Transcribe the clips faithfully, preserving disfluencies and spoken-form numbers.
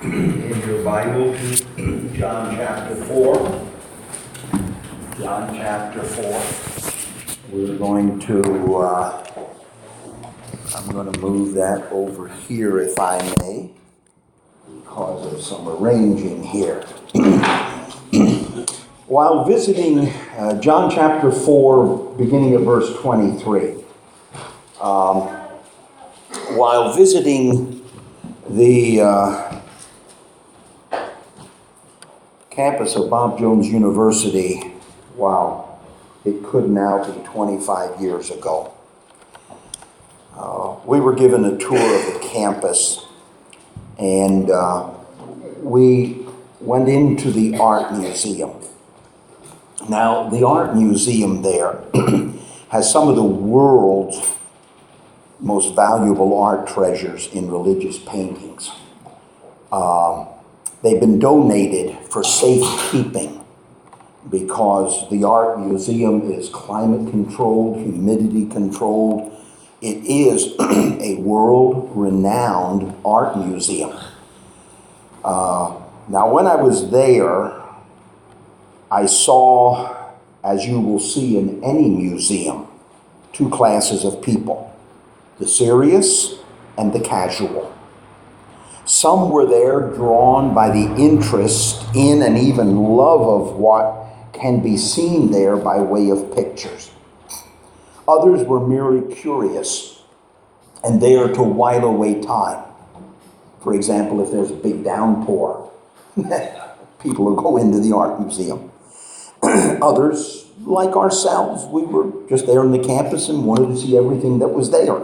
in your Bible to John chapter four. John chapter four. We're going to, uh, I'm going to move that over here if I may, because of some arranging here. While visiting uh, John chapter four, beginning at verse twenty-three, um, while visiting the uh, campus of Bob Jones University, wow, it could now be twenty-five years ago. Uh, we were given a tour of the campus, and uh, we went into the art museum. Now, the art museum there has some of the world's most valuable art treasures in religious paintings. Uh, they've been donated for safekeeping because the art museum is climate controlled, humidity controlled. It is a world-renowned art museum. Uh, now, when I was there, I saw, as you will see in any museum, two classes of people, the serious and the casual. Some were there drawn by the interest in and even love of what can be seen there by way of pictures. Others were merely curious and there to while away time. For example, if there's a big downpour, people will go into the art museum. Others, like ourselves, we were just there on the campus and wanted to see everything that was there.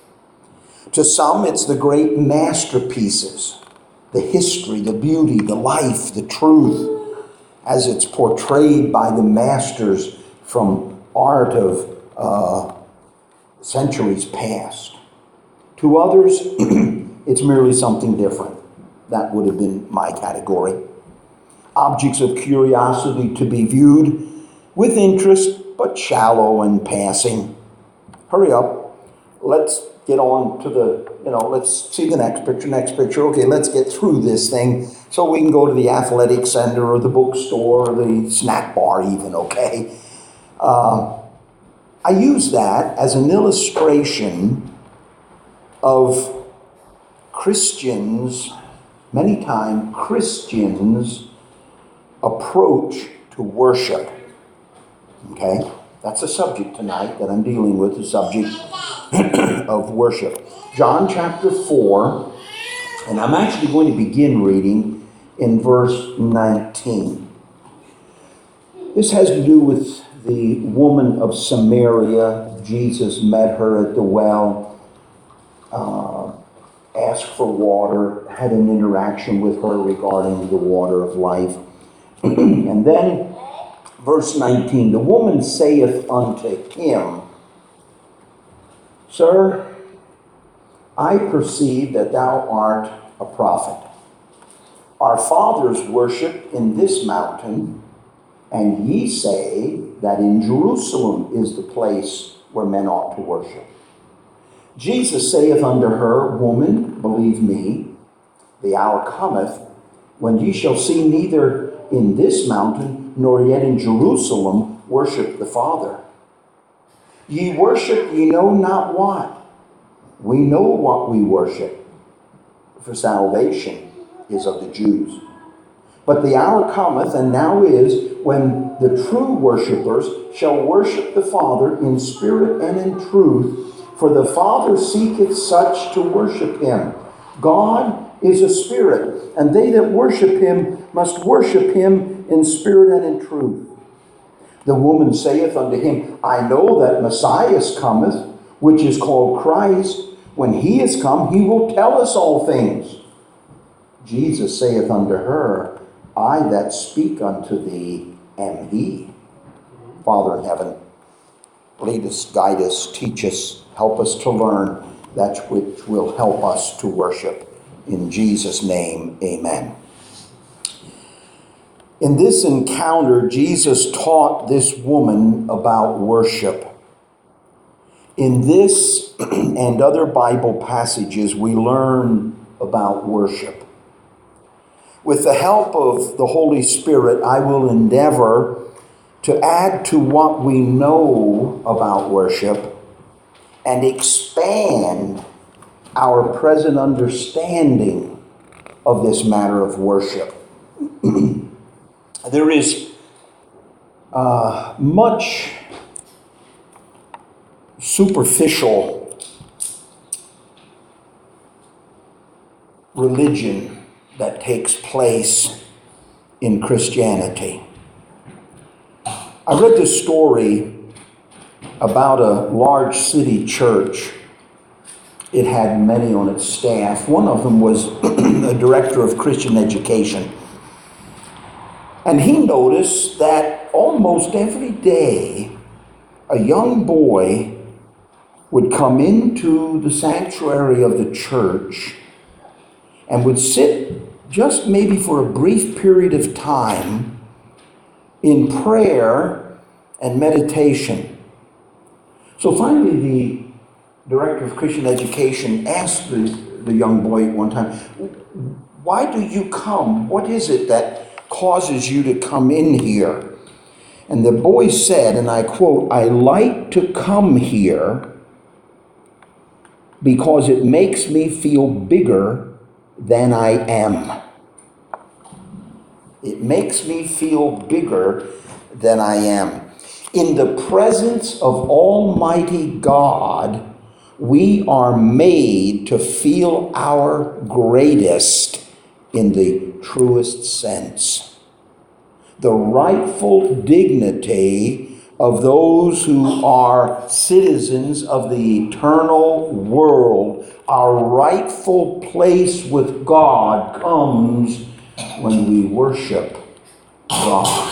To some, it's the great masterpieces, the history, the beauty, the life, the truth, as it's portrayed by the masters from art of uh, centuries past. To others, it's merely something different. That would have been my category. Objects of curiosity to be viewed with interest, but shallow and passing. Hurry up. Let's get on to the, you know, let's see the next picture, next picture. Okay, let's get through this thing so we can go to the athletic center or the bookstore or the snack bar even, okay? Uh, I use that as an illustration of Christians, many times Christians, approach to worship. Okay? That's a subject tonight that I'm dealing with, the subject of worship. John chapter four, and I'm actually going to begin reading in verse nineteen. This has to do with the woman of Samaria. Jesus met her at the well, uh, asked for water, had an interaction with her regarding the water of life. And then, verse nineteen, the woman saith unto him, Sir, I perceive that thou art a prophet. Our fathers worshipped in this mountain, and ye say that in Jerusalem is the place where men ought to worship. Jesus saith unto her, Woman, believe me, the hour cometh when ye shall see neither in this mountain nor yet in Jerusalem worship the Father. Ye worship ye know not what. We know what we worship, for salvation is of the Jews. But the hour cometh, and now is, when the true worshipers shall worship the Father in spirit and in truth, for the Father seeketh such to worship him. God is a spirit, and they that worship him must worship him in spirit and in truth. The woman saith unto him, I know that Messiah cometh, which is called Christ. When he is come, he will tell us all things. Jesus saith unto her, I that speak unto thee am he. Father in heaven, lead us, guide us, teach us, help us to learn that which will help us to worship. In Jesus' name, amen. In this encounter, Jesus taught this woman about worship. In this and other Bible passages, we learn about worship. With the help of the Holy Spirit, I will endeavor to add to what we know about worship and expand our present understanding of this matter of worship. There is uh, much superficial religion that takes place in Christianity. I read this story about a large city church. It had many on its staff. One of them was a director of Christian education. And he noticed that almost every day a young boy would come into the sanctuary of the church and would sit just maybe for a brief period of time in prayer and meditation. So finally the director of Christian education asked the, the young boy one time, "Why do you come? What is it that causes you to come in here?" And the boy said, and I quote, "I like to come here because it makes me feel bigger than I am." It makes me feel bigger than I am. In the presence of Almighty God, we are made to feel our greatest in the truest sense. The rightful dignity of those who are citizens of the eternal world, our rightful place with God comes when we worship God.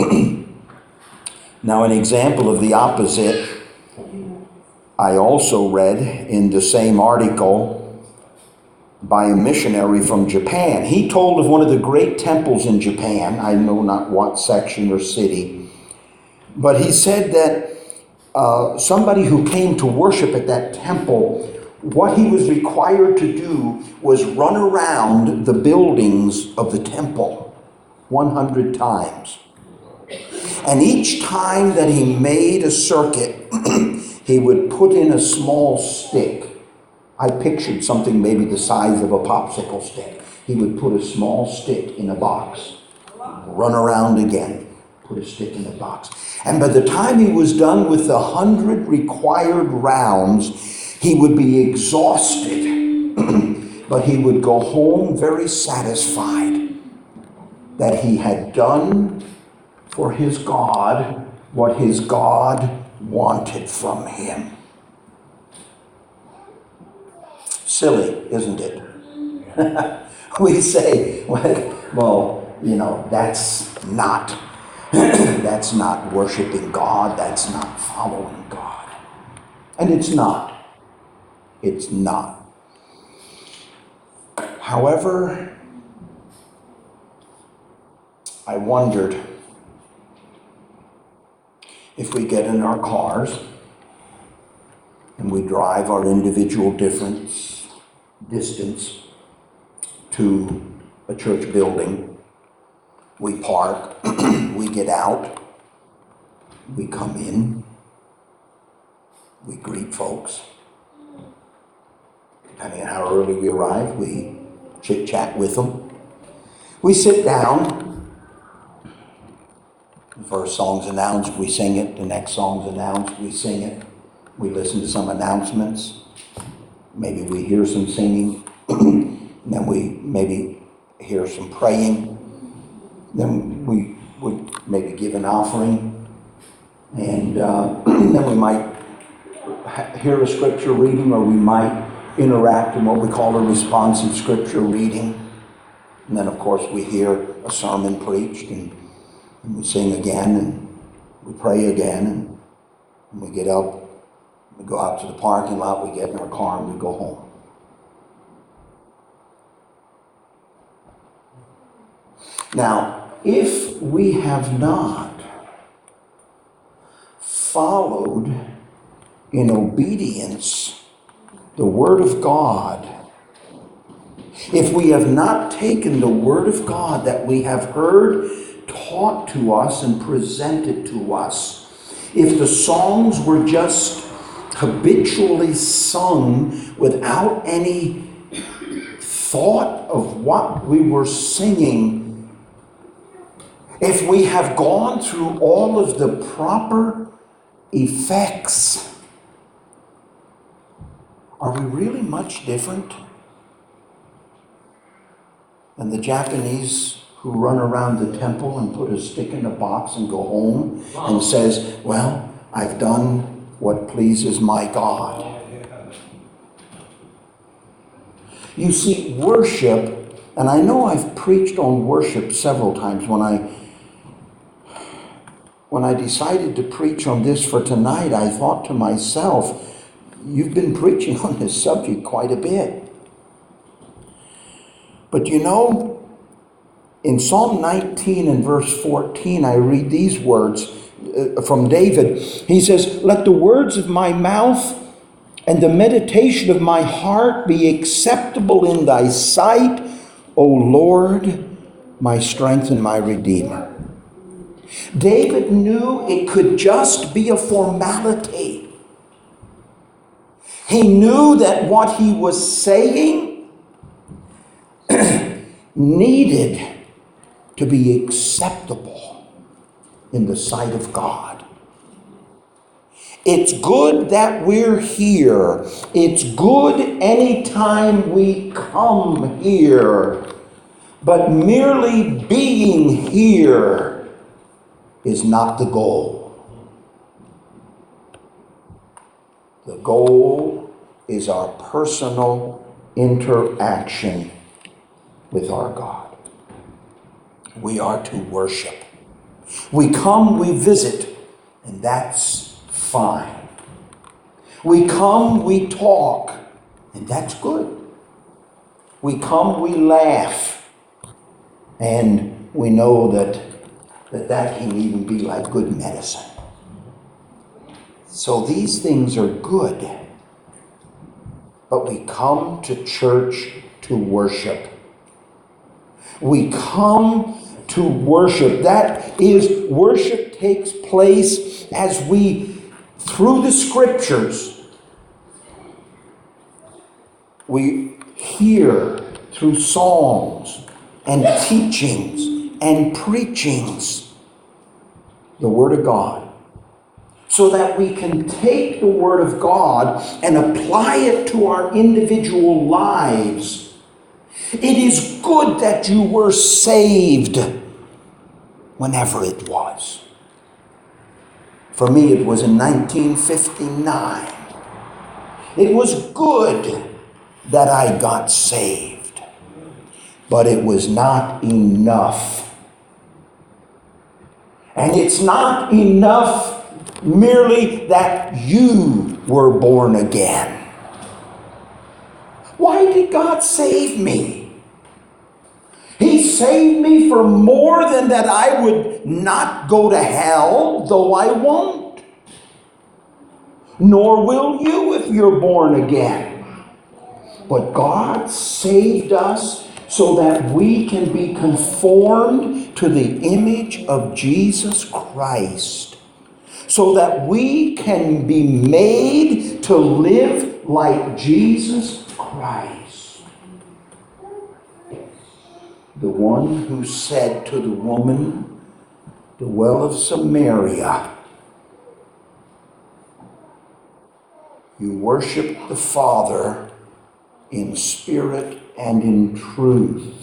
Now, an example of the opposite, I also read in the same article by a missionary from Japan. He told of one of the great temples in Japan. I know not what section or city, but he said that uh, somebody who came to worship at that temple, what he was required to do was run around the buildings of the temple one hundred times. And each time that he made a circuit, he would put in a small stick. I pictured something maybe the size of a popsicle stick. He would put a small stick in a box, run around again, put a stick in the box. And by the time he was done with the hundred required rounds, he would be exhausted, but he would go home very satisfied that he had done for his God what his God wanted from him. Silly, isn't it? We say, well, you know, that's not, that's not worshiping God, that's not following God. And it's not. It's not. However, I wondered if we get in our cars and we drive our individual difference, distance to a church building, we park, we get out, we come in, we greet folks. Depending on how early we arrive, we chit-chat with them. We sit down. The first song's announced, we sing it. The next song's announced, we sing it. We listen to some announcements. Maybe we hear some singing. And then we maybe hear some praying. Then we would maybe give an offering. And uh, then we might hear a scripture reading, or we might interact in what we call a responsive scripture reading. And then, of course, we hear a sermon preached, and, and we sing again, and we pray again, and, and we get up, we go out to the parking lot, we get in our car, and we go home. Now, if we have not followed in obedience the Word of God, if we have not taken the Word of God that we have heard taught to us and presented to us, if the songs were just habitually sung without any thought of what we were singing, if we have gone through all of the proper effects, are we really much different than the Japanese who run around the temple and put a stick in a box and go home and says, well, I've done what pleases my God? You see, worship, and I know I've preached on worship several times. When I when I decided to preach on this for tonight, I thought to myself, you've been preaching on this subject quite a bit. But you know, in Psalm nineteen and verse fourteen, I read these words uh, from David. He says, let the words of my mouth and the meditation of my heart be acceptable in thy sight, O Lord, my strength and my redeemer. David knew it could just be a formality. He knew that what he was saying needed to be acceptable in the sight of God. It's good that we're here. It's good anytime we come here. But merely being here is not the goal. The goal is our personal interaction with our God. We are to worship. We come, we visit, and that's fine. We come, we talk, and that's good. We come, we laugh, and we know that that, that can even be like good medicine. So these things are good, but we come to church to worship. We come to worship. That is, worship takes place as we, through the scriptures, we hear through songs and teachings and preachings the Word of God, so that we can take the Word of God and apply it to our individual lives. It is good that you were saved whenever it was. For me, it was in nineteen fifty-nine. It was good that I got saved, but it was not enough. And it's not enough merely that you were born again. Why did God save me? He saved me for more than that I would not go to hell, though I won't. Nor will you if you're born again. But God saved us so that we can be conformed to the image of Jesus Christ. So that we can be made to live like Jesus Christ. The one who said to the woman, the well of Samaria, you worship the Father in spirit and in truth.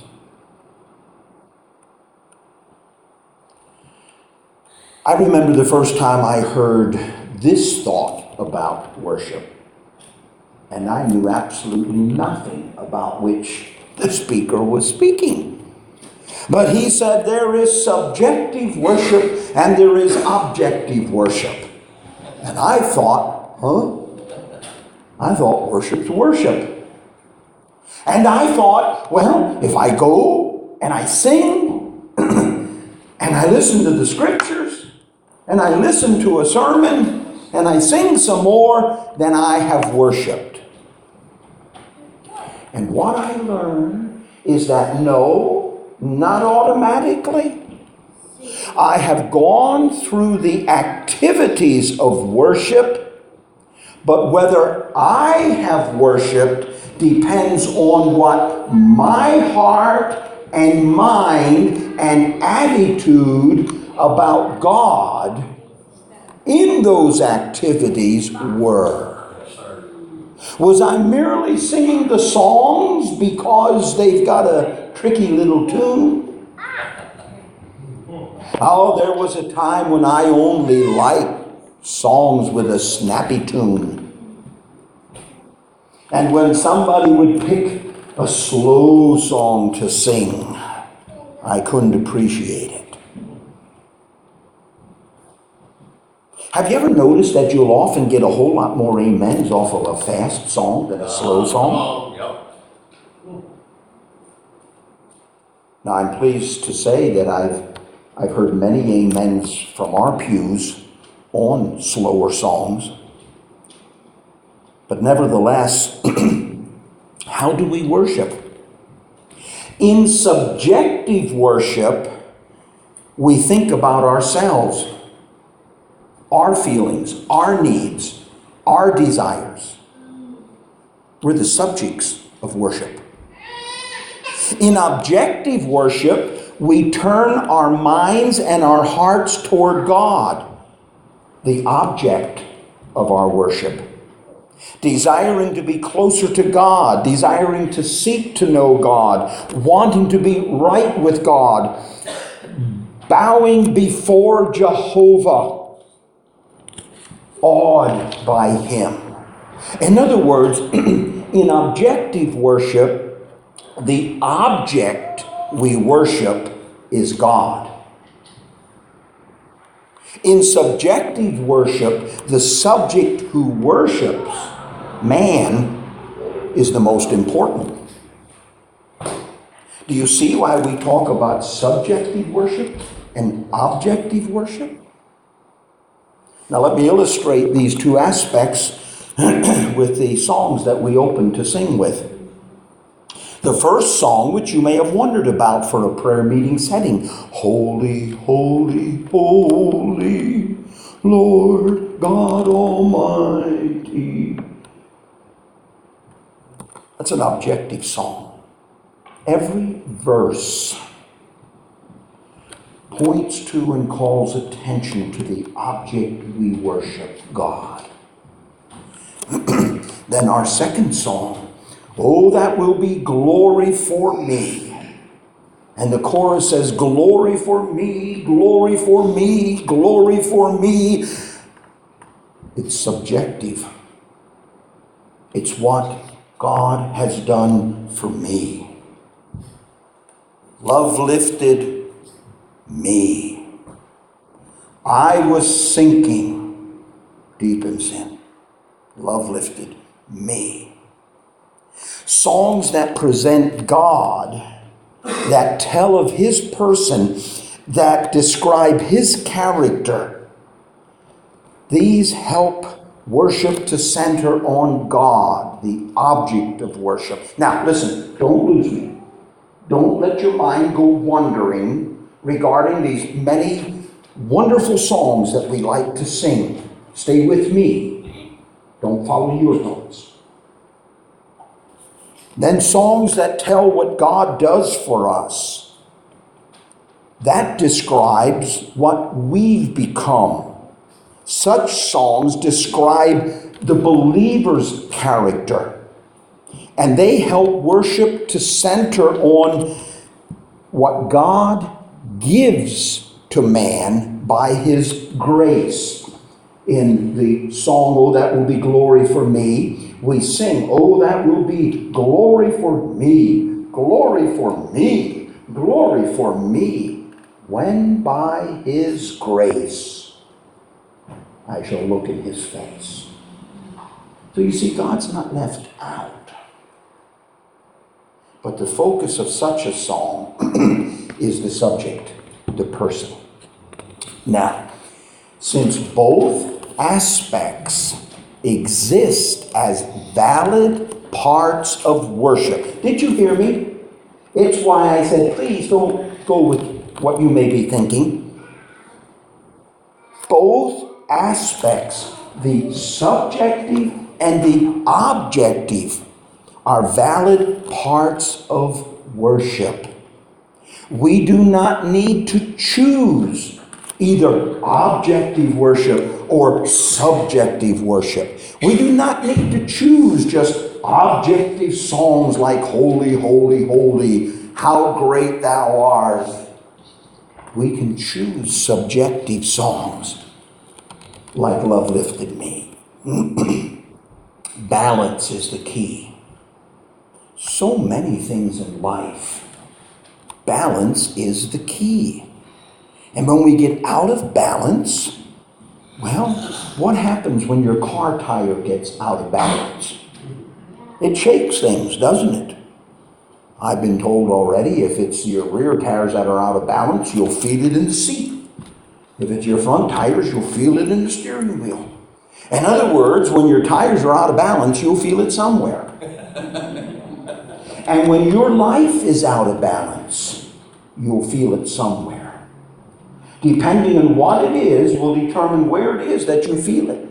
I remember the first time I heard this thought about worship, and I knew absolutely nothing about which the speaker was speaking. But he said there is subjective worship and there is objective worship. And I thought, huh? I thought worship's worship. And I thought, well, if I go and I sing and I listen to the scriptures and I listen to a sermon and I sing some more, then I have worshiped. And what I learned is that no, not automatically. I have gone through the activities of worship, but whether I have worshiped depends on what my heart and mind and attitude about God in those activities were. Was I merely singing the songs because they've got a tricky little tune? Oh, there was a time when I only liked songs with a snappy tune. And when somebody would pick a slow song to sing, I couldn't appreciate it. Have you ever noticed that you'll often get a whole lot more amens off of a fast song than a slow song? Now, I'm pleased to say that I've I've heard many amens from our pews on slower songs. But nevertheless, how do we worship? In subjective worship, we think about ourselves, our feelings, our needs, our desires. We're the subjects of worship. In objective worship, we turn our minds and our hearts toward God, the object of our worship, desiring to be closer to God, desiring to seek to know God, wanting to be right with God, bowing before Jehovah, awed by Him. In other words, in objective worship, the object we worship is God. In subjective worship, the subject who worships, man, is the most important. Do you see why we talk about subjective worship and objective worship? Now let me illustrate these two aspects with the songs that we opened to sing with. The first song, which you may have wondered about for a prayer meeting setting, Holy, holy, holy, Lord God Almighty. That's an objective song. Every verse points to and calls attention to the object we worship, God. Then our second song, Oh, that will be glory for me. And the chorus says, glory for me, glory for me, glory for me. It's subjective. It's what God has done for me. Love lifted me. I was sinking deep in sin. Love lifted me. Songs that present God, that tell of His person, that describe His character, these help worship to center on God, the object of worship. Now, listen, don't lose me. Don't let your mind go wandering regarding these many wonderful songs that we like to sing. Stay with me. Don't follow your thoughts. Then songs that tell what God does for us. That describes what we've become. Such songs describe the believer's character. And they help worship to center on what God gives to man by His grace. In the song, Oh, that will be glory for me, we sing, Oh, that will be glory for me, glory for me, glory for me, when by His grace I shall look in His face. So you see, God's not left out. But the focus of such a song is the subject, the person. Now, since both aspects exist as valid parts of worship. Did you hear me? It's why I said, please don't go with what you may be thinking. Both aspects, the subjective and the objective, are valid parts of worship. We do not need to choose either objective worship or subjective worship. We do not need to choose just objective songs like Holy, Holy, Holy, how great thou art. We can choose subjective songs like Love Lifted Me. Balance is the key. So many things in life, balance is the key. And when we get out of balance, well, what happens when your car tire gets out of balance? It shakes things, doesn't it? I've been told already, if it's your rear tires that are out of balance, you'll feel it in the seat. If it's your front tires, you'll feel it in the steering wheel. In other words, when your tires are out of balance, you'll feel it somewhere. And when your life is out of balance, you'll feel it somewhere. Depending on what it is will determine where it is that you feel it.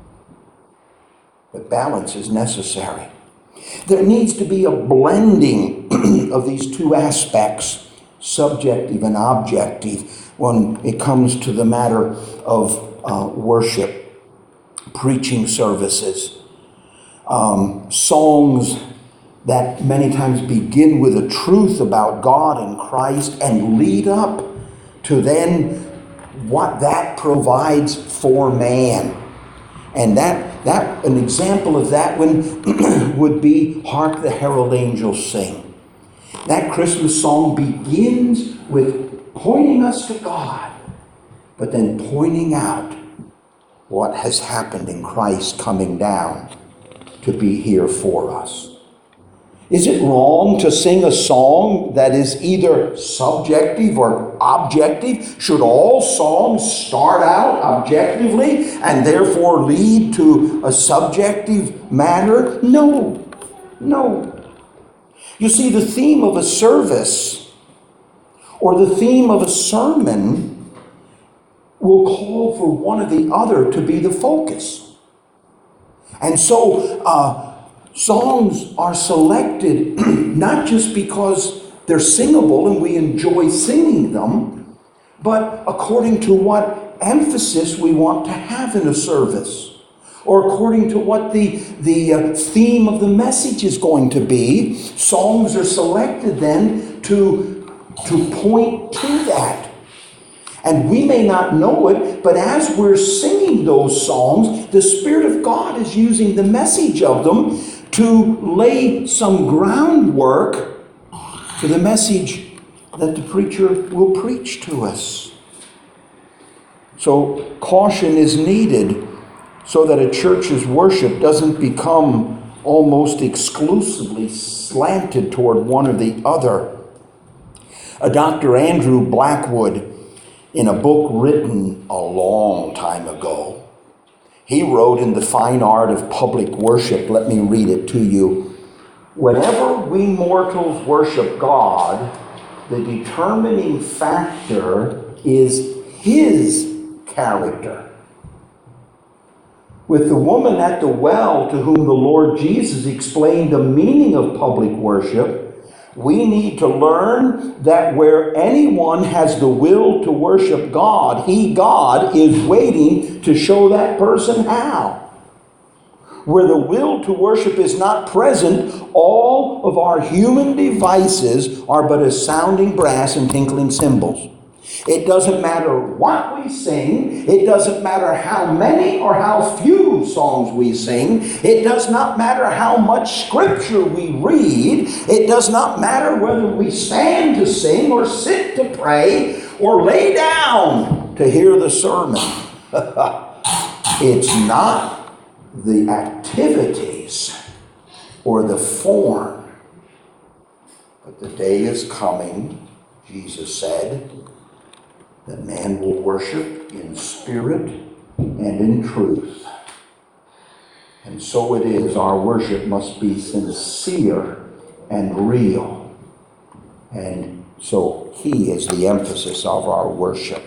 But balance is necessary. There needs to be a blending of these two aspects, subjective and objective, when it comes to the matter of uh, worship, preaching services, um, songs that many times begin with a truth about God and Christ and lead up to then what that provides for man. And that, that an example of that one would be Hark the Herald Angels Sing. That Christmas song begins with pointing us to God, but then pointing out what has happened in Christ coming down to be here for us. Is it wrong to sing a song that is either subjective or objective? Should all songs start out objectively and therefore lead to a subjective matter? No, no. You see, the theme of a service or the theme of a sermon will call for one or the other to be the focus. And so, uh, songs are selected not just because they're singable and we enjoy singing them, but according to what emphasis we want to have in a service, or according to what the, the uh, theme of the message is going to be. Songs are selected then to, to point to that. And we may not know it, but as we're singing those songs, the Spirit of God is using the message of them to lay some groundwork for the message that the preacher will preach to us. So caution is needed so that a church's worship doesn't become almost exclusively slanted toward one or the other. A Doctor Andrew Blackwood, in a book written a long time ago, he wrote in The Fine Art of Public Worship, let me read it to you. Whenever we mortals worship God, the determining factor is His character. With the woman at the well to whom the Lord Jesus explained the meaning of public worship, we need to learn that where anyone has the will to worship God, He, God, is waiting to show that person how. Where the will to worship is not present, all of our human devices are but as sounding brass and tinkling cymbals. It doesn't matter what we sing. It doesn't matter how many or how few songs we sing. It does not matter how much scripture we read. It does not matter whether we stand to sing or sit to pray or lay down to hear the sermon. It's not the activities or the form, but the day is coming, Jesus said, that man will worship in spirit and in truth. And so it is, our worship must be sincere and real. And so he is the emphasis of our worship.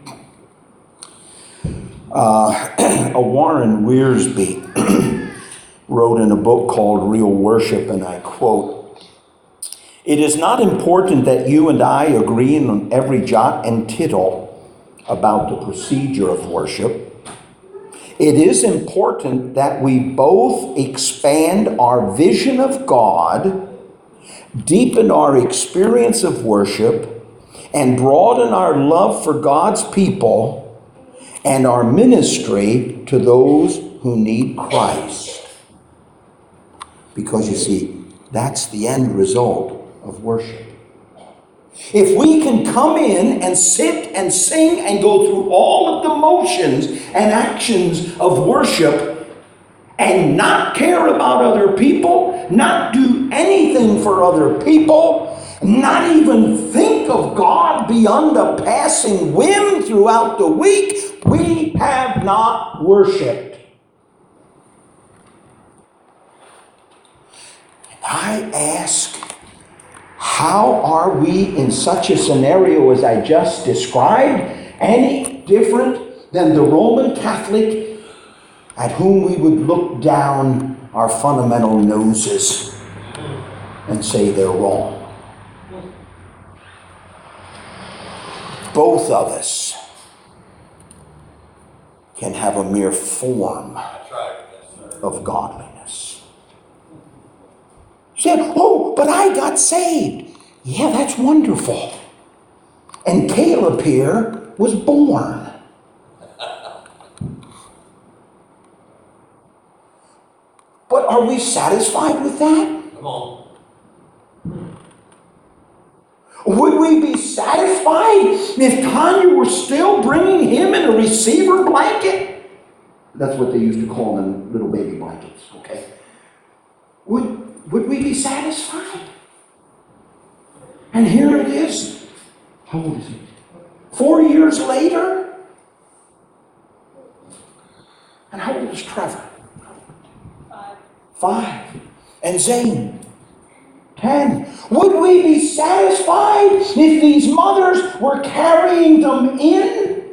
Uh, a Warren Wiersbe wrote in a book called Real Worship, and I quote, "It is not important that you and I agree on every jot and tittle about the procedure of worship. It is important that we both expand our vision of God, deepen our experience of worship, and broaden our love for God's people and our ministry to those who need Christ." Because you see, that's the end result of worship. If we can come in and sit and sing and go through all of the motions and actions of worship and not care about other people, not do anything for other people, not even think of God beyond a passing whim throughout the week, we have not worshiped. I ask, how are we in such a scenario as I just described any different than the Roman Catholic at whom we would look down our fundamental noses and say they're wrong? Both of us can have a mere form of godliness. You said, "Oh, but I got saved." Yeah, that's wonderful. And Caleb here was born. But are we satisfied with that? Come on. Would we be satisfied if Tanya were still bringing him in a receiver blanket? That's what they used to call them, little baby blankets, okay? Would, would we be satisfied? And here it is. How old is he? Four years later? And how old is Trevor? Five. Five. And Zane? Ten. Would we be satisfied if these mothers were carrying them in?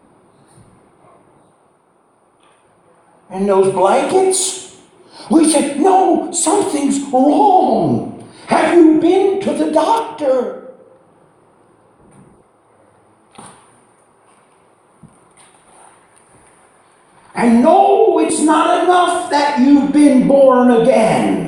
And those blankets? We said, no, something's wrong. Have you been to the doctor? And no, it's not enough that you've been born again.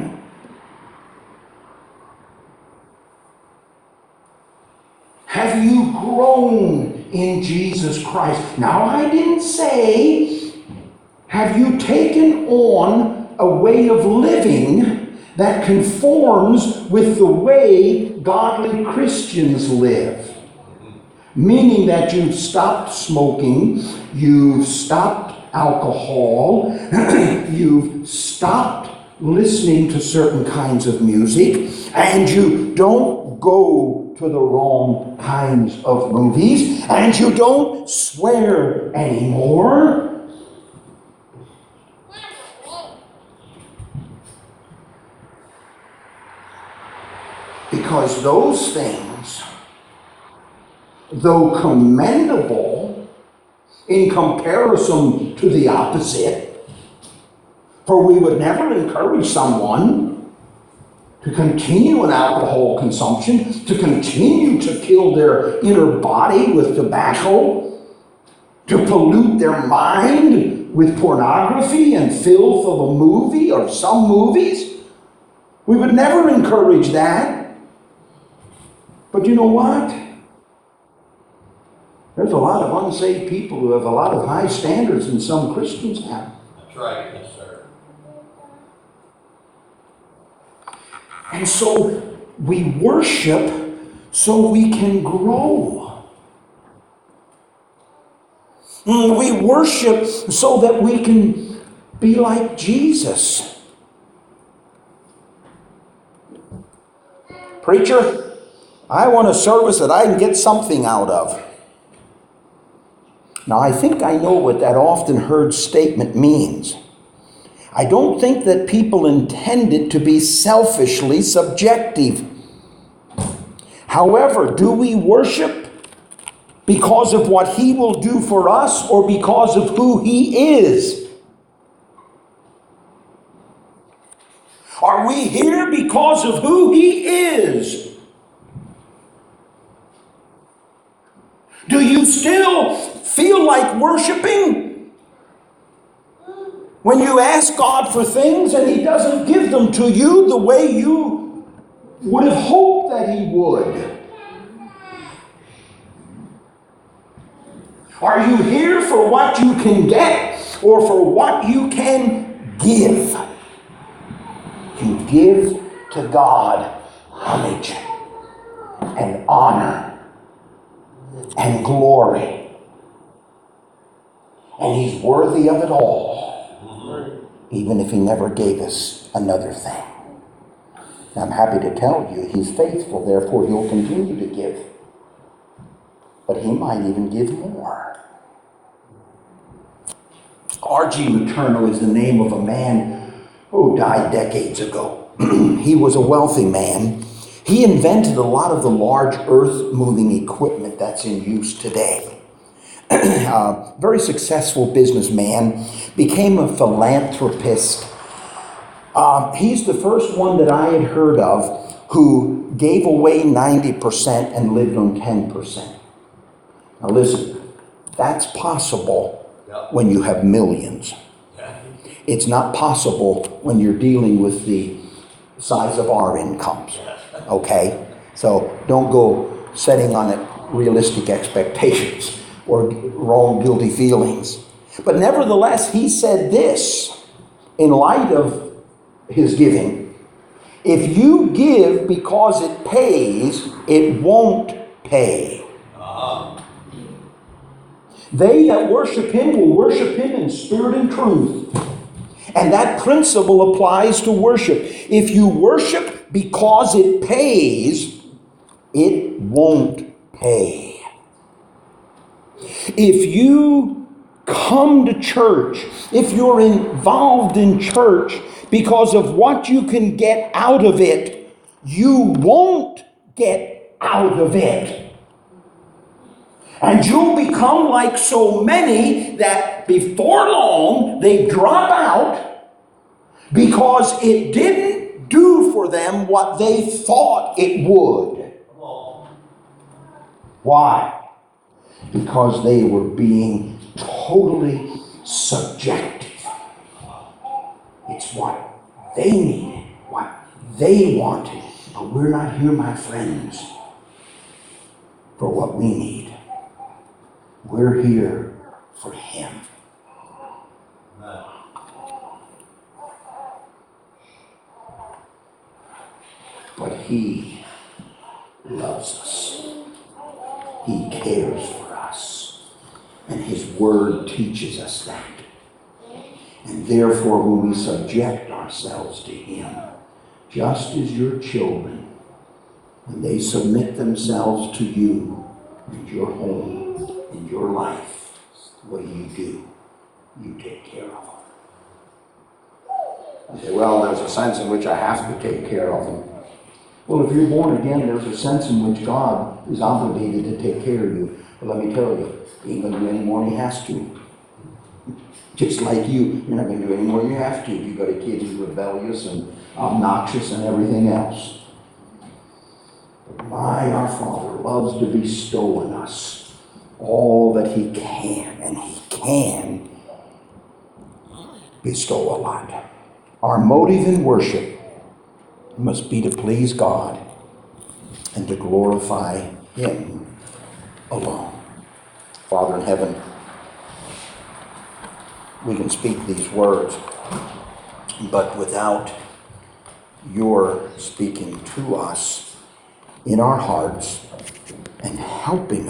Have you grown in Jesus Christ? Now, I didn't say, have you taken on a way of living that conforms with the way godly Christians live? Meaning that you've stopped smoking, you've stopped alcohol, you've stopped listening to certain kinds of music, and you don't go to the wrong kinds of movies, and you don't swear anymore. Because those things, though commendable in comparison to the opposite, for we would never encourage someone to continue in alcohol consumption, to continue to kill their inner body with tobacco, to pollute their mind with pornography and filth of a movie or some movies. We would never encourage that. But you know what? There's a lot of unsaved people who have a lot of high standards than some Christians have. That's right, yes, sir. And so we worship so we can grow. We worship so that we can be like Jesus. Preacher, I want a service that I can get something out of. Now, I think I know what that often heard statement means. I don't think that people intend it to be selfishly subjective. However, do we worship because of what he will do for us or because of who he is? Are we here because of who he is? Do you still feel like worshiping when you ask God for things and he doesn't give them to you the way you would have hoped that he would? Are you here for what you can get or for what you can give? You give to God homage and honor and glory. And he's worthy of it all, even if he never gave us another thing. I'm happy to tell you he's faithful, therefore he'll continue to give. But he might even give more. R G Letourneau is the name of a man who died decades ago. He was a wealthy man. He invented a lot of the large earth-moving equipment that's in use today. uh, very successful businessman, became a philanthropist. Uh, he's the first one that I had heard of who gave away ninety percent and lived on ten percent. Now listen, that's possible when you have millions. It's not possible when you're dealing with the size of our incomes. Okay? So don't go setting on it realistic expectations or wrong guilty feelings. But nevertheless, he said this in light of his giving. If you give because it pays, it won't pay. They that worship him will worship him in spirit and truth. And that principle applies to worship. If you worship because it pays, it won't pay. If you come to church, if you're involved in church because of what you can get out of it, you won't get out of it. And you'll become like so many that before long they drop out because it didn't do for them what they thought it would. Why? Because they were being totally subjective. It's what they needed, what they wanted. But we're not here, my friends, for what we need. We're here for him. But he loves us. He cares for us. And his word teaches us that. And therefore, when we subject ourselves to him, just as your children, when they submit themselves to you and your home, in your life, what do you do? You take care of them. I say, well, there's a sense in which I have to take care of them. Well, if you're born again, there's a sense in which God is obligated to take care of you. But let me tell you, he ain't going to do any more than he has to. Just like you, you're not going to do any more than you have to. You've got a kid who's rebellious and obnoxious and everything else. But my, our Father loves to bestow on us all that he can, and he can bestow a lot. Our motive in worship must be to please God and to glorify him alone. Father in heaven, we can speak these words, but without your speaking to us in our hearts and helping